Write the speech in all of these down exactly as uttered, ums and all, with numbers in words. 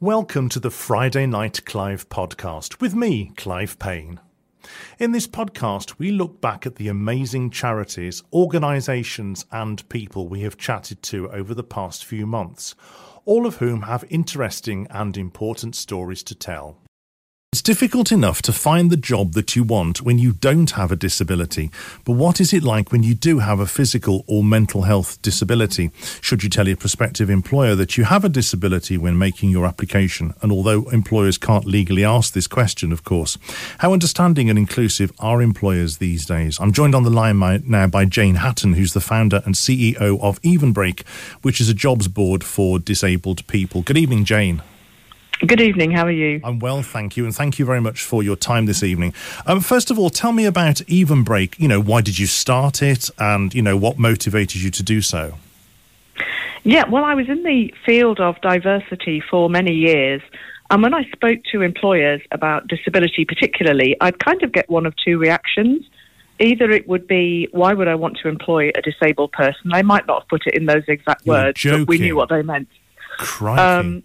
Welcome to the Friday Night Clive podcast with me, Clive Payne. In this podcast, we look back at the amazing charities, organisations and people we have chatted to over the past few months, all of whom have interesting and important stories to tell. It's difficult enough to find the job that you want when you don't have a disability, but what is it like when you do have a physical or mental health disability? Should you tell your prospective employer that you have a disability when making your application? And although employers can't legally ask this question, of course, how understanding and inclusive are employers these days? I'm joined on the line now by Jane Hatton, who's the founder and C E O of Evenbreak, which is a jobs board for disabled people. Good evening, Jane. Good evening, how are you? I'm well, thank you, and thank you very much for your time this evening. Um, first of all, tell me about Evenbreak. You know, why did you start it, and, you know, what motivated you to do so? Yeah, well, I was in the field of diversity for many years, and when I spoke to employers about disability particularly, I'd kind of get one of two reactions. Either it would be, why would I want to employ a disabled person? They might not have put it in those exact You're words, joking. but we knew what they meant. Crikey. Um,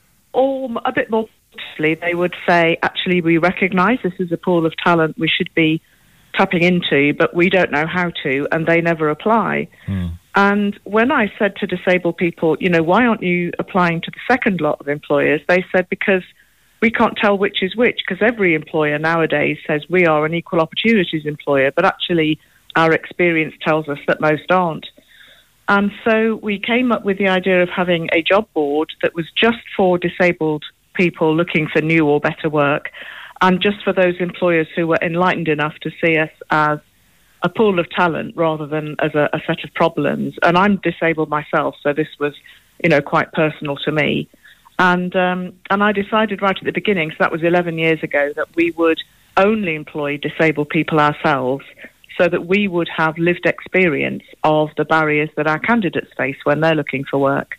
Or a bit more positively, they would say, actually, we recognise this is a pool of talent we should be tapping into, but we don't know how to, and they never apply. Mm. And when I said to disabled people, you know, why aren't you applying to the second lot of employers? They said, because we can't tell which is which, because every employer nowadays says we are an equal opportunities employer, but actually our experience tells us that most aren't. And so we came up with the idea of having a job board that was just for disabled people looking for new or better work, and just for those employers who were enlightened enough to see us as a pool of talent rather than as a, a set of problems. And I'm disabled myself, so this was, you know, quite personal to me. And um, and I decided right at the beginning, so that was eleven years ago, that we would only employ disabled people ourselves, so that we would have lived experience of the barriers that our candidates face when they're looking for work.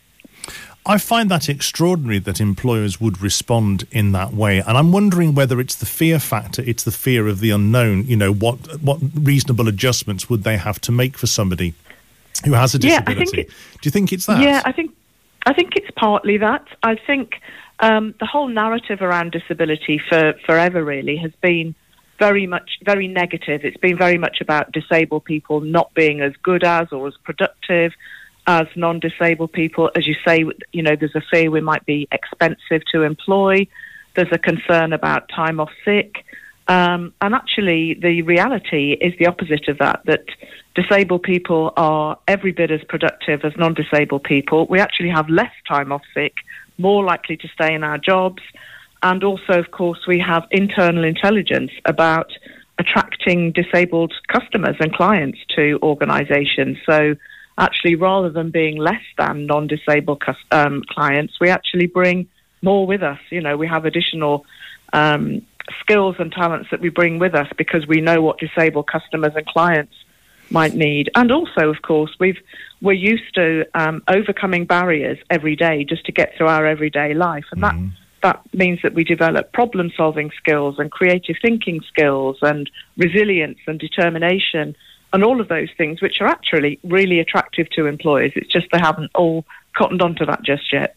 I find that extraordinary that employers would respond in that way. And I'm wondering whether it's the fear factor, it's the fear of the unknown. You know, what what reasonable adjustments would they have to make for somebody who has a disability? Yeah, I think it, Do you think it's that? Yeah, I think, I think it's partly that. I think um, the whole narrative around disability for forever really has been very much, very negative. It's been very much about disabled people not being as good as or as productive as non-disabled people. As you say, you know, there's a fear we might be expensive to employ. There's a concern about time off sick. Um, and actually, the reality is the opposite of that, that disabled people are every bit as productive as non-disabled people. We actually have less time off sick, more likely to stay in our jobs. And also, of course, we have internal intelligence about attracting disabled customers and clients to organisations. So actually, rather than being less than non-disabled um, clients, we actually bring more with us. You know, we have additional um, skills and talents that we bring with us because we know what disabled customers and clients might need. And also, of course, we've, we're used to um, overcoming barriers every day just to get through our everyday life. And mm-hmm. that That means that we develop problem-solving skills and creative thinking skills and resilience and determination and all of those things, which are actually really attractive to employers. It's just they haven't all cottoned onto that just yet.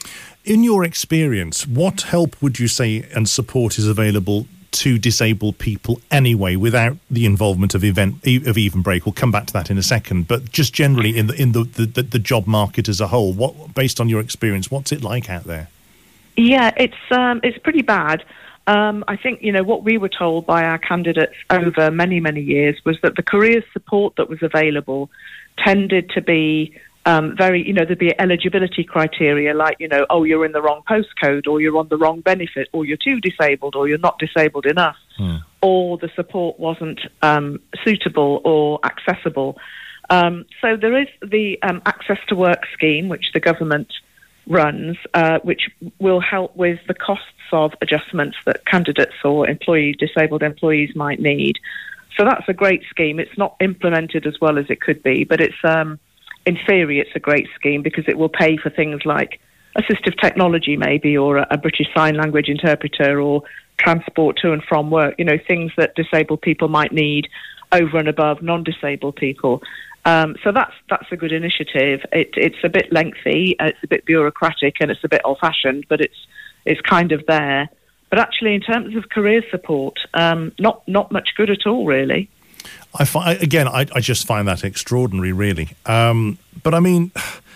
In your experience, what help would you say and support is available to disabled people anyway, without the involvement of event of Evenbreak? We'll come back to that in a second. But just generally in the in the, the, the job market as a whole, what, based on your experience, what's it like out there? Yeah, it's um, it's pretty bad. Um, I think, you know, what we were told by our candidates over many, many years was that the careers support that was available tended to be um, very, you know, there'd be eligibility criteria like, you know, oh, you're in the wrong postcode, or you're on the wrong benefit, or you're too disabled, or you're not disabled enough, hmm. or the support wasn't um, suitable or accessible. Um, so there is the um, Access to Work scheme, which the government runs, uh, which will help with the costs of adjustments that candidates or employees, disabled employees might need. So that's a great scheme. It's not implemented as well as it could be, but it's um, in theory it's a great scheme because it will pay for things like assistive technology maybe, or a, a British Sign Language interpreter, or transport to and from work, you know, things that disabled people might need over and above non-disabled people. Um, so that's that's a good initiative. It, it's a bit lengthy, it's a bit bureaucratic, and it's a bit old-fashioned, but it's it's kind of there. But actually, in terms of career support, um, not not much good at all, really. I find, again, I, I just find that extraordinary, really. Um, but I mean,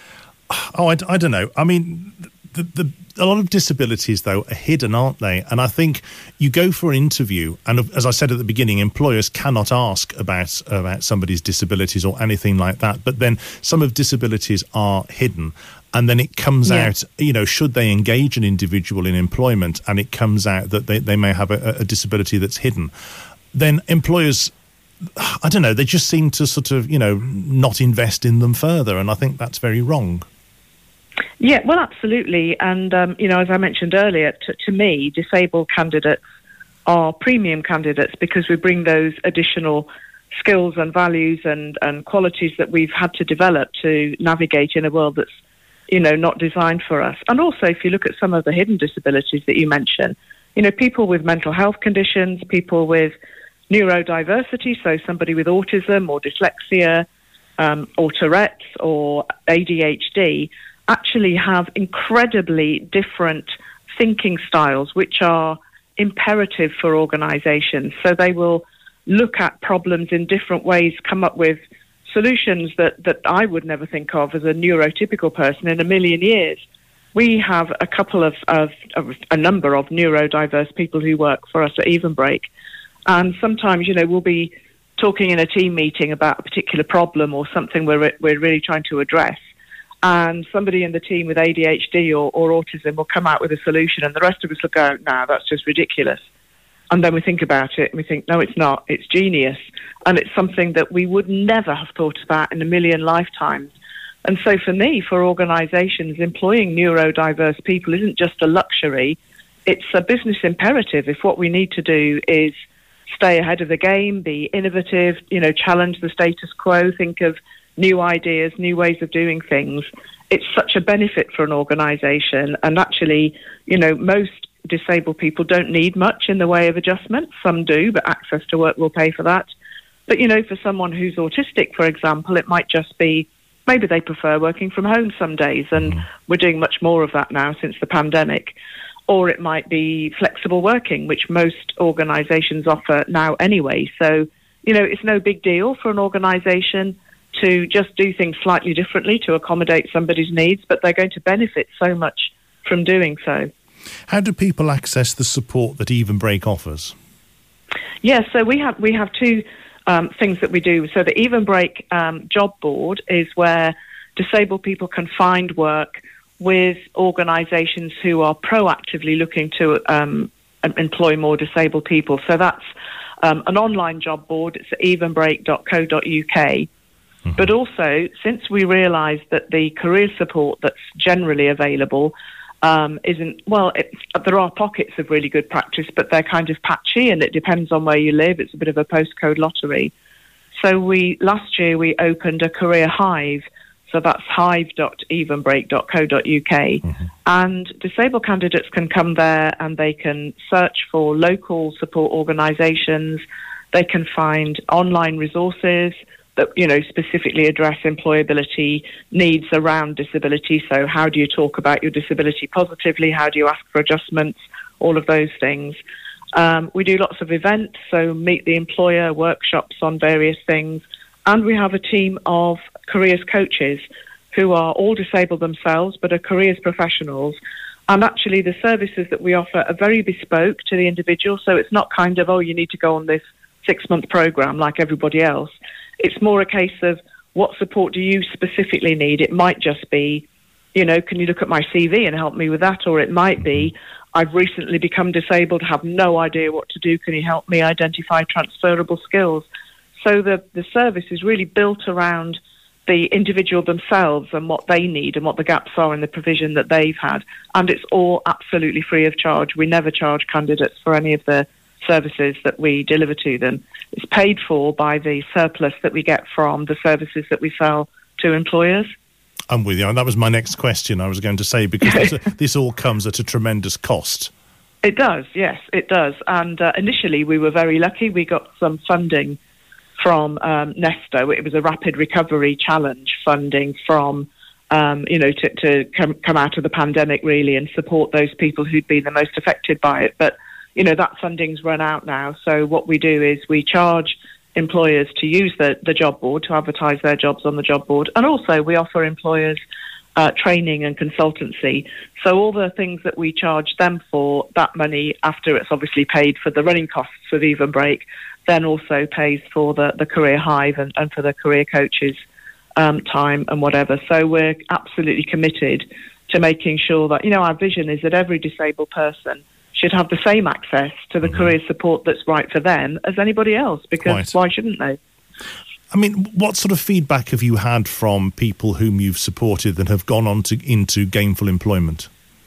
oh, I, I don't know. I mean, the, the a lot of disabilities, though, are hidden, aren't they? And I think you go for an interview, and as I said at the beginning, employers cannot ask about about somebody's disabilities or anything like that. But then some of disabilities are hidden. And then it comes yeah. out, you know, should they engage an individual in employment and it comes out that they, they may have a, a disability that's hidden, then employers, I don't know, they just seem to sort of, you know, not invest in them further. And I think that's very wrong. Yeah, well, absolutely. And, um, you know, as I mentioned earlier, to, to me, disabled candidates are premium candidates because we bring those additional skills and values and, and qualities that we've had to develop to navigate in a world that's, you know, not designed for us. And also, if you look at some of the hidden disabilities that you mentioned, you know, people with mental health conditions, people with neurodiversity, so somebody with autism or dyslexia um, or Tourette's or A D H D, actually have incredibly different thinking styles, which are imperative for organisations. So they will look at problems in different ways, come up with solutions that, that I would never think of as a neurotypical person in a million years. We have a couple of, of, of a number of neurodiverse people who work for us at Even Break. And sometimes, you know, we'll be talking in a team meeting about a particular problem or something we're, we're really trying to address. And somebody in the team with A D H D or, or autism will come out with a solution and the rest of us will go, no, that's just ridiculous. And then we think about it and we think, no, it's not. It's genius. And it's something that we would never have thought about in a million lifetimes. And so for me, for organisations, employing neurodiverse people isn't just a luxury. It's a business imperative. If what we need to do is stay ahead of the game, be innovative, you know, challenge the status quo, think of new ideas, new ways of doing things, it's such a benefit for an organisation. And actually, you know, most disabled people don't need much in the way of adjustment. Some do, but access to work will pay for that. But, you know, for someone who's autistic, for example, it might just be maybe they prefer working from home some days, and mm. we're doing much more of that now since the pandemic. Or it might be flexible working, which most organisations offer now anyway. So, you know, it's no big deal for an organisation to just do things slightly differently to accommodate somebody's needs, but they're going to benefit so much from doing so. How do people access the support that Even Break offers? Yes, yeah, so we have we have two um, things that we do. So the Even Break um, job board is where disabled people can find work with organisations who are proactively looking to um, employ more disabled people. So that's um, an online job board. It's at even break dot co dot uk. Mm-hmm. But also, since we realised that the career support that's generally available Um, isn't, well, it, there are pockets of really good practice, but they're kind of patchy and it depends on where you live. It's a bit of a postcode lottery. So we last year we opened a career hive, so that's hive dot even break dot co dot uk. Mm-hmm. And disabled candidates can come there and they can search for local support organisations. They can find online resources that, you know, specifically address employability needs around disability. So how do you talk about your disability positively? How do you ask for adjustments? All of those things. Um, we do lots of events, so meet the employer, workshops on various things. And we have a team of careers coaches who are all disabled themselves, but are careers professionals. And actually the services that we offer are very bespoke to the individual. So it's not kind of, oh, you need to go on this six-month program like everybody else. It's more a case of what support do you specifically need? It might just be, you know, can you look at my C V and help me with that? Or it might be, I've recently become disabled, have no idea what to do. Can you help me identify transferable skills? So the, the service is really built around the individual themselves and what they need and what the gaps are in the provision that they've had. And it's all absolutely free of charge. We never charge candidates for any of the services that we deliver to them. It's paid for by the surplus that we get from the services that we sell to employers. I'm with you. And that was my next question I was going to say, because this, this all comes at a tremendous cost. It does, yes, it does. And uh, initially we were very lucky. We got some funding from um, Nesto. It was a rapid recovery challenge funding from, um, you know, to, to come, come out of the pandemic, really, and support those people who'd been the most affected by it. But, you know, that funding's run out now. So what we do is we charge employers to use the, the job board, to advertise their jobs on the job board. And also we offer employers uh, training and consultancy. So all the things that we charge them for, that money, after it's obviously paid for the running costs of Even Break, then also pays for the, the Career Hive and, and for the career coaches um, time and whatever. So we're absolutely committed to making sure that, you know, our vision is that every disabled person should have the same access to the mm-hmm. career support that's right for them as anybody else, because Quite. why shouldn't they? I mean, what sort of feedback have you had from people whom you've supported that have gone on to into gainful employment?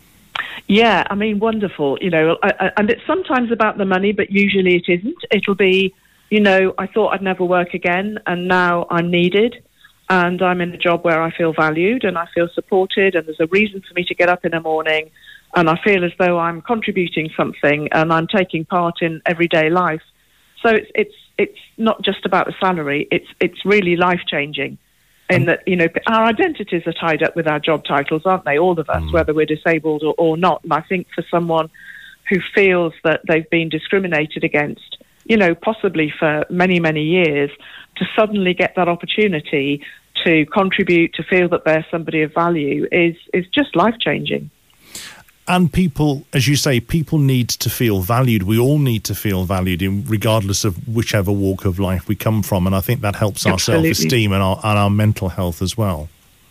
Yeah, I mean, wonderful. You know, I, I, and it's sometimes about the money, but usually it isn't. It'll be, you know, I thought I'd never work again, and now I'm needed, and I'm in a job where I feel valued and I feel supported, and there's a reason for me to get up in the morning, and I feel as though I'm contributing something and I'm taking part in everyday life. So it's it's it's not just about the salary. It's it's really life changing. In that, you know, our identities are tied up with our job titles, aren't they? All of us, mm. whether we're disabled or, or not. And I think for someone who feels that they've been discriminated against, you know, possibly for many, many years, to suddenly get that opportunity to contribute, to feel that they're somebody of value is is just life changing. And people, as you say, people need to feel valued. We all need to feel valued, in, regardless of whichever walk of life we come from. And I think that helps our absolutely. self-esteem and our, and our mental health as well.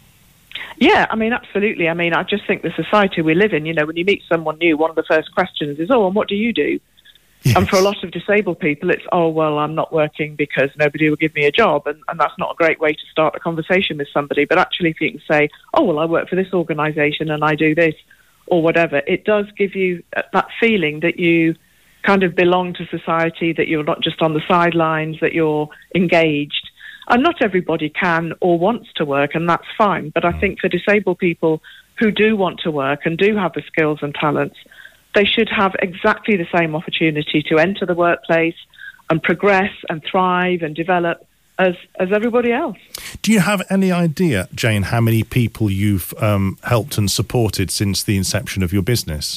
Yeah, I mean, absolutely. I mean, I just think the society we live in, you know, when you meet someone new, one of the first questions is, oh, and what do you do? Yes. And for a lot of disabled people, it's, oh, well, I'm not working because nobody will give me a job. And, and that's not a great way to start a conversation with somebody. But actually, if you can say, oh, well, I work for this organisation and I do this, or whatever, it does give you that feeling that you kind of belong to society, that you're not just on the sidelines, that you're engaged. And not everybody can or wants to work, and that's fine. But I think for disabled people who do want to work and do have the skills and talents, they should have exactly the same opportunity to enter the workplace and progress and thrive and develop as as everybody else. Do you have any idea, Jane, how many people you've um, helped and supported since the inception of your business?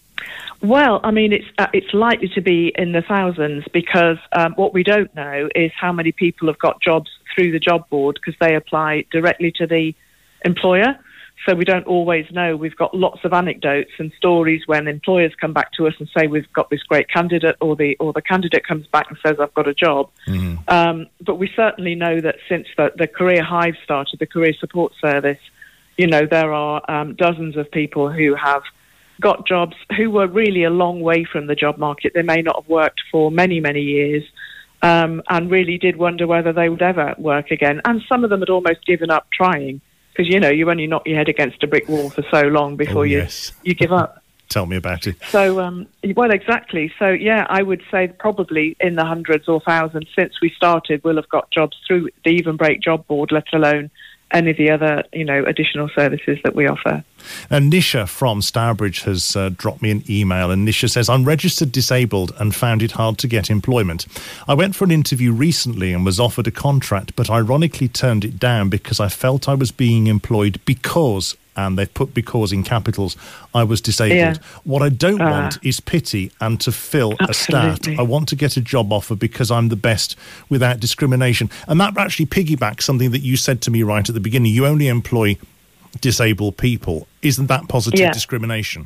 Well, I mean, it's uh, it's likely to be in the thousands, because um, what we don't know is how many people have got jobs through the job board, because they apply directly to the employer. So we don't always know. We've got lots of anecdotes and stories when employers come back to us and say we've got this great candidate, or the or the candidate comes back and says I've got a job. Mm-hmm. Um, but we certainly know that since the, the Career Hive started, the Career Support Service, you know, there are um, dozens of people who have got jobs who were really a long way from the job market. They may not have worked for many, many years, um, and really did wonder whether they would ever work again. And some of them had almost given up trying. Because, you know, you only knock your head against a brick wall for so long before oh, yes. you, you give up. Tell me about it. So, um, well, exactly. So, yeah, I would say probably in the hundreds or thousands since we started, we'll have got jobs through the Even Break job board, let alone any of the other, you know, additional services that we offer. And Nisha from Stourbridge has uh, dropped me an email, and Nisha says, I'm registered disabled and found it hard to get employment. I went for an interview recently and was offered a contract, but ironically turned it down because I felt I was being employed because, and they've put because in capitals, I was disabled. Yeah. What I don't uh, want is pity and to fill absolutely. a stat. I want to get a job offer because I'm the best without discrimination. And that actually piggybacks something that you said to me right at the beginning. You only employ disabled people. Isn't that positive yeah. discrimination?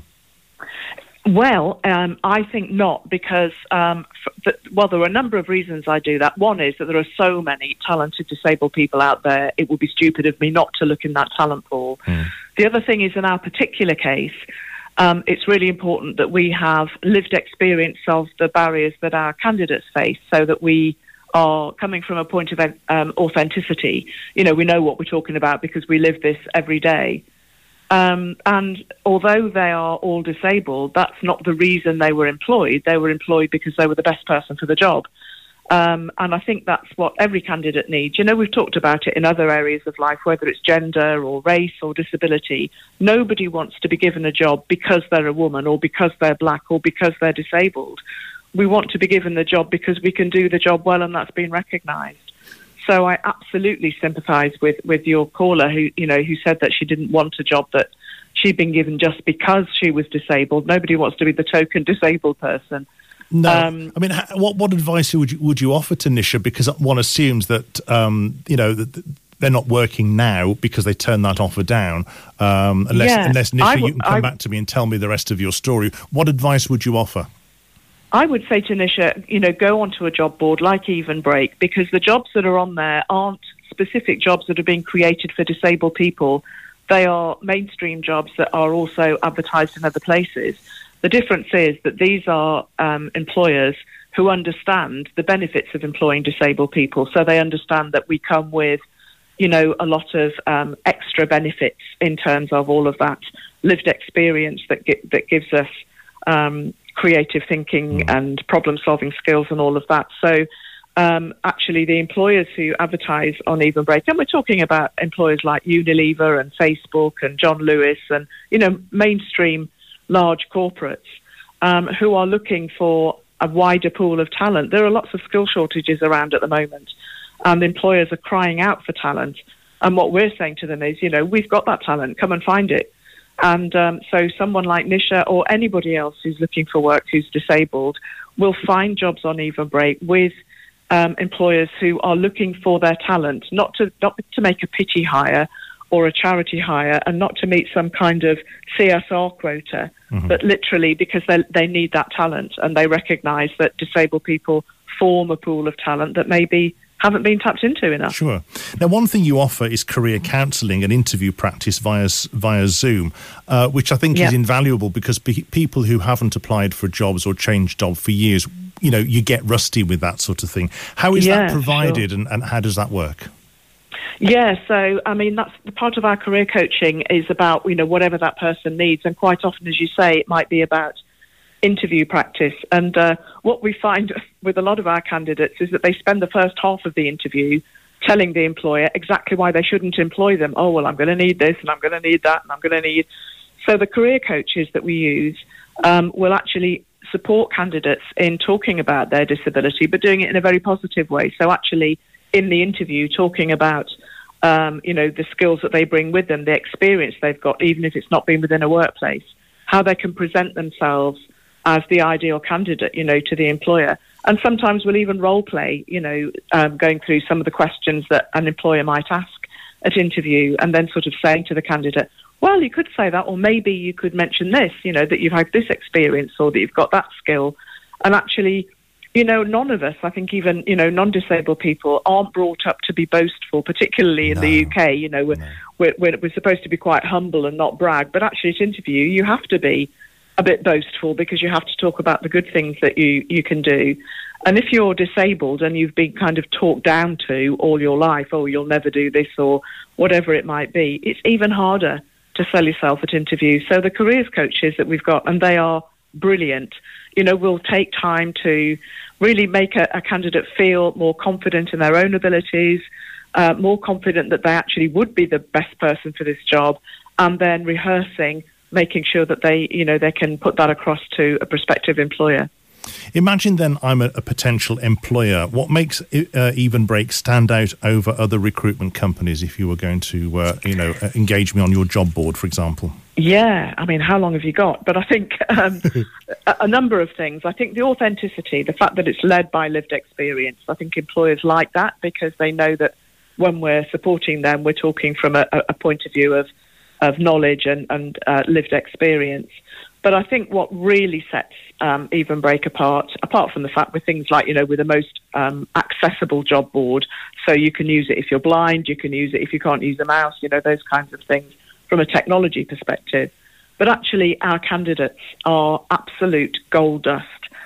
Well, um, I think not, because, um, the, well, there are a number of reasons I do that. One is that there are so many talented disabled people out there, it would be stupid of me not to look in that talent pool. Mm. The other thing is, in our particular case, um, it's really important that we have lived experience of the barriers that our candidates face, so that we are coming from a point of um, authenticity. You know, we know what we're talking about because we live this every day. Um, and although they are all disabled, that's not the reason they were employed. They were employed because they were the best person for the job. Um, and I think that's what every candidate needs. You know, we've talked about it in other areas of life, whether it's gender or race or disability. Nobody wants to be given a job because they're a woman or because they're black or because they're disabled. we want to be given the job because we can do the job well and that's been recognised. So I absolutely sympathise with, with your caller who, you know, who said that she didn't want a job that she'd been given just because she was disabled. Nobody wants to be the token disabled person. No, um, I mean, what what advice would you, would you offer to Nisha? Because one assumes that um, you know that they're not working now because they turned that offer down. Um, unless, yeah, unless Nisha, w- you can come I, back to me and tell me the rest of your story. What advice would you offer? I would say to Nisha, you know, go onto a job board like Even Break, because the jobs that are on there aren't specific jobs that are being created for disabled people. They are mainstream jobs that are also advertised in other places. The difference is that these are um, employers who understand the benefits of employing disabled people. So they understand that we come with, you know, a lot of um, extra benefits in terms of all of that lived experience that gi- that gives us um, creative thinking mm. and problem-solving skills and all of that. So um, actually the employers who advertise on Even Break, and we're talking about employers like Unilever and Facebook and John Lewis and, you know, mainstream large corporates um, who are looking for a wider pool of talent. There are lots of skill shortages around at the moment, and employers are crying out for talent. And what we're saying to them is, you know, we've got that talent, come and find it. And um, so someone like Nisha or anybody else who's looking for work who's disabled will find jobs on Even Break with um, employers who are looking for their talent, not to not to make a pity hire or a charity hire, and not to meet some kind of C S R quota, mm-hmm. but literally because they they need that talent, and they recognise that disabled people form a pool of talent that maybe haven't been tapped into enough. Sure. Now, one thing you offer is career counselling and interview practice via via Zoom, uh, which I think yep. is invaluable because pe- people who haven't applied for jobs or changed job for years, you know, you get rusty with that sort of thing. How is yeah, that provided, sure. and, and how does that work? Yeah, so, I mean, that's the part of our career coaching is about, you know, whatever that person needs. And quite often, as you say, it might be about interview practice. And uh, what we find with a lot of our candidates is that they spend the first half of the interview telling the employer exactly why they shouldn't employ them. Oh, well, I'm going to need this and I'm going to need that and I'm going to need... So the career coaches that we use um, will actually support candidates in talking about their disability, but doing it in a very positive way. So actually, in the interview, talking about, um, you know, the skills that they bring with them, the experience they've got, even if it's not been within a workplace, how they can present themselves as the ideal candidate, you know, to the employer. And sometimes we'll even role play, you know, um, going through some of the questions that an employer might ask at interview, and then sort of saying to the candidate, well, you could say that, or maybe you could mention this, you know, that you've had this experience or that you've got that skill. And actually, you know, none of us, I think even, you know, non-disabled people aren't brought up to be boastful, particularly in no. the U K. You know, we're, no. we're, we're, we're supposed to be quite humble and not brag. But actually at interview, you have to be a bit boastful because you have to talk about the good things that you, you can do. And if you're disabled and you've been kind of talked down to all your life, oh, you'll never do this or whatever it might be, it's even harder to sell yourself at interviews. So the careers coaches that we've got, and they are brilliant, you know, will take time to really make a, a candidate feel more confident in their own abilities, uh, more confident that they actually would be the best person for this job, and then rehearsing, making sure that they, you know, they can put that across to a prospective employer. Imagine then I'm a, a potential employer. What makes uh, Even Break stand out over other recruitment companies if you were going to, uh, you know, engage me on your job board, for example? Yeah, I mean, how long have you got? But I think um, a, a number of things. I think the authenticity, the fact that it's led by lived experience. I think employers like that because they know that when we're supporting them, we're talking from a, a point of view of, of knowledge and, and uh, lived experience. But I think what really sets um, Even Break apart, apart from the fact with things like, you know, we're the most um, accessible job board, so you can use it if you're blind, you can use it if you can't use a mouse, you know, those kinds of things from a technology perspective. But actually, our candidates are absolute gold dust.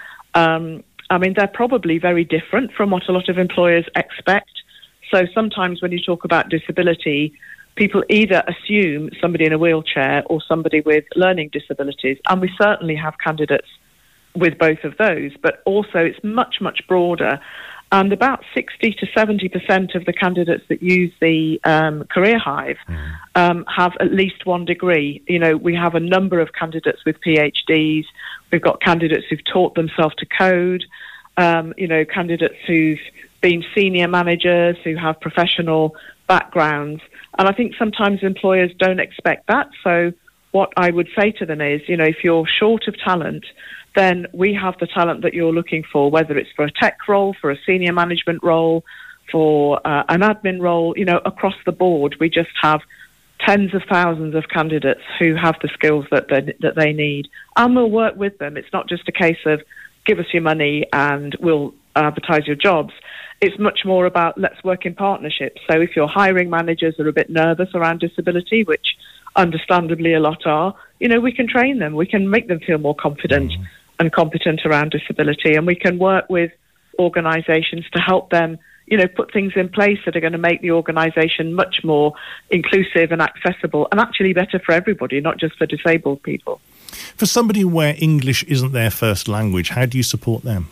Um, I mean, they're probably very different from what a lot of employers expect. So sometimes when you talk about disability, people either assume somebody in a wheelchair or somebody with learning disabilities, and we certainly have candidates with both of those, but also it's much, much broader. And about sixty to seventy percent of the candidates that use the um, Career Hive mm. um, have at least one degree. You know, we have a number of candidates with PhDs. We've got candidates who've taught themselves to code, um, you know, candidates who've been senior managers, who have professional backgrounds. And I think sometimes employers don't expect that. So what I would say to them is, you know, if you're short of talent, then we have the talent that you're looking for, whether it's for a tech role, for a senior management role, for uh, an admin role, you know, across the board. We just have tens of thousands of candidates who have the skills that they, that they need. And we'll work with them. It's not just a case of give us your money and we'll advertise your jobs. It's much more about let's work in partnership. So if your hiring managers are a bit nervous around disability, which understandably a lot are, you know, we can train them. We can make them feel more confident mm. and competent around disability, and we can work with organisations to help them, you know, put things in place that are going to make the organisation much more inclusive and accessible and actually better for everybody, not just for disabled people. For somebody where English isn't their first language, how do you support them?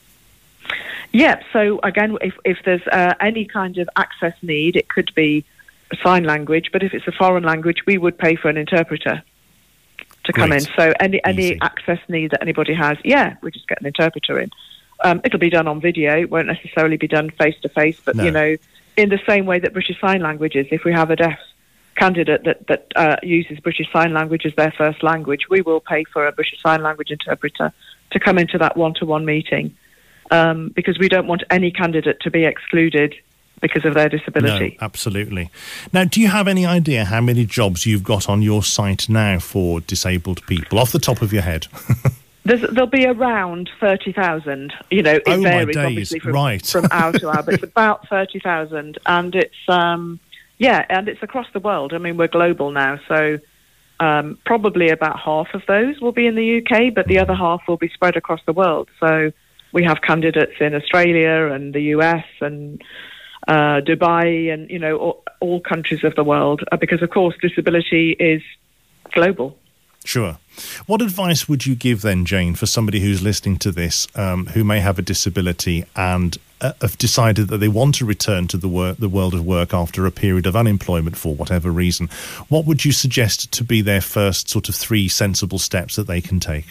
Yeah, so again, if, if there's uh, any kind of access need, it could be sign language, but if it's a foreign language, we would pay for an interpreter to come Great. in. So any any Easy. access need that anybody has, yeah, we just get an interpreter in. Um, it'll be done on video. It won't necessarily be done face-to-face, but, no. you know, in the same way that British Sign Language is, if we have a deaf candidate that, that uh, uses British Sign Language as their first language, we will pay for a British Sign Language interpreter to come into that one-to-one meeting, um, because we don't want any candidate to be excluded because of their disability. No, absolutely. Now, do you have any idea how many jobs you've got on your site now for disabled people, off the top of your head? There's, there'll be around thirty thousand. You know, it oh varies my days. obviously from, right. from hour to hour, but it's about thirty thousand. And it's, um, yeah, and it's across the world. I mean, we're global now, so um, probably about half of those will be in the U K, but the other half will be spread across the world. So we have candidates in Australia and the U S and uh, Dubai and, you know, all, all countries of the world, uh, because, of course, disability is global. Sure. What advice would you give then, Jane, for somebody who's listening to this, um, who may have a disability and uh, have decided that they want to return to the, wor- the world of work after a period of unemployment for whatever reason? What would you suggest to be their first sort of three sensible steps that they can take?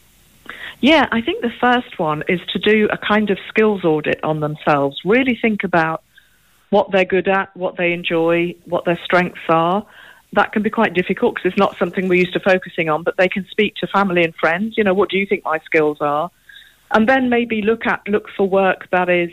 Yeah, I think the first one is to do a kind of skills audit on themselves. Really think about what they're good at, what they enjoy, what their strengths are. That can be quite difficult because it's not something we're used to focusing on, but they can speak to family and friends. You know, what do you think my skills are? And then maybe look at look for work that is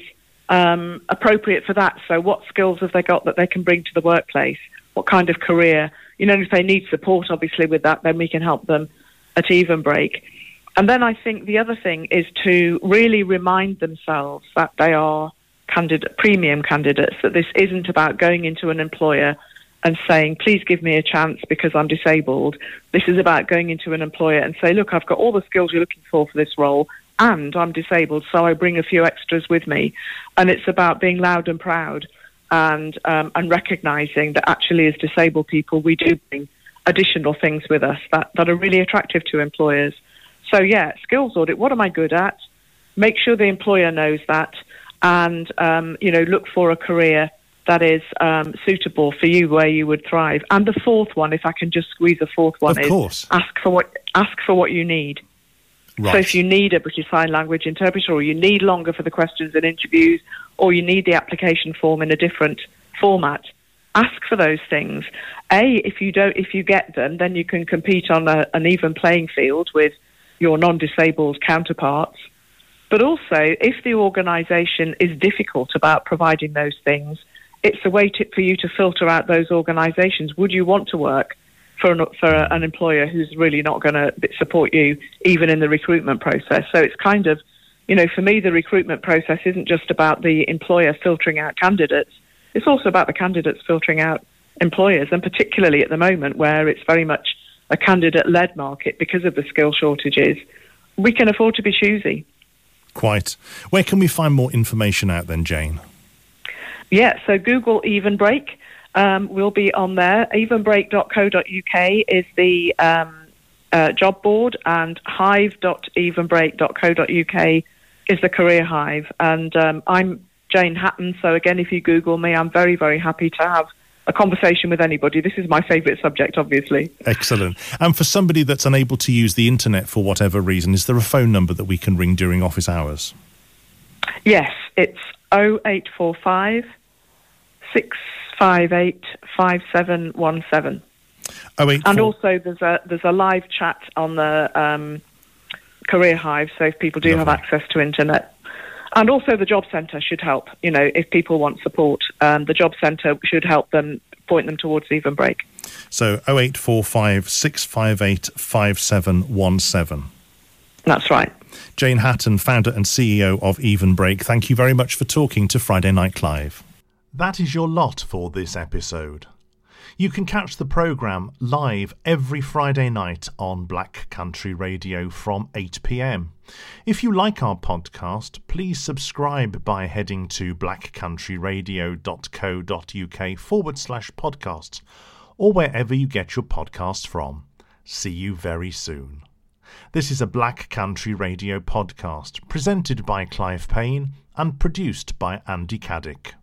um, appropriate for that. So what skills have they got that they can bring to the workplace? What kind of career? You know, if they need support, obviously, with that, then we can help them at Even Break. And then I think the other thing is to really remind themselves that they are candidate, premium candidates, that this isn't about going into an employer and saying, please give me a chance because I'm disabled. This is about going into an employer and say, look, I've got all the skills you're looking for for this role and I'm disabled, so I bring a few extras with me. And it's about being loud and proud and um, and recognising that actually as disabled people, we do bring additional things with us that, that are really attractive to employers. So, yeah, skills audit. What am I good at? Make sure the employer knows that and, um, you know, look for a career that is um, suitable for you where you would thrive. And the fourth one, if I can just squeeze a fourth one, of is course. ask for what ask for what you need. Right. So if you need a British Sign Language interpreter, or you need longer for the questions and interviews, or you need the application form in a different format, ask for those things. A, if you don't, if you get them, then you can compete on a, an even playing field with your non-disabled counterparts. But also, if the organisation is difficult about providing those things, it's a way to, for you to filter out those organisations. Would you want to work for an, for an employer who's really not going to support you, even in the recruitment process? So it's kind of, you know, for me, the recruitment process isn't just about the employer filtering out candidates. It's also about the candidates filtering out employers, and particularly at the moment where it's very much a candidate-led market because of the skill shortages, we can afford to be choosy. Quite. Where can we find more information out then, Jane? Yeah, so Google Even Break. Um, we'll be on there. even break dot co dot uk is the um, uh, job board, and hive dot even break dot co dot uk is the Career Hive. And um, I'm Jane Hatton, so again, if you Google me, I'm very, very happy to have a conversation with anybody. This is my favourite subject, obviously. Excellent. And for somebody that's unable to use the internet for whatever reason, is there a phone number that we can ring during office hours? Yes, it's oh eight four five, six five eight, five seven one seven. oh eight four And also there's a there's a live chat on the um, Career Hive, so if people do Lovely. have access to internet. And also the Job Centre should help. You know, if people want support, um, the Job Centre should help them, point them towards Even Break. So oh eight four five, six five eight, five seven one seven. That's right. Jane Hatton, founder and C E O of Even Break, thank you very much for talking to Friday Night Live. That is your lot for this episode. You can catch the programme live every Friday night on Black Country Radio from eight p m. If you like our podcast, please subscribe by heading to blackcountryradio.co.uk forward slash podcasts or wherever you get your podcasts from. See you very soon. This is a Black Country Radio podcast presented by Clive Payne and produced by Andy Caddick.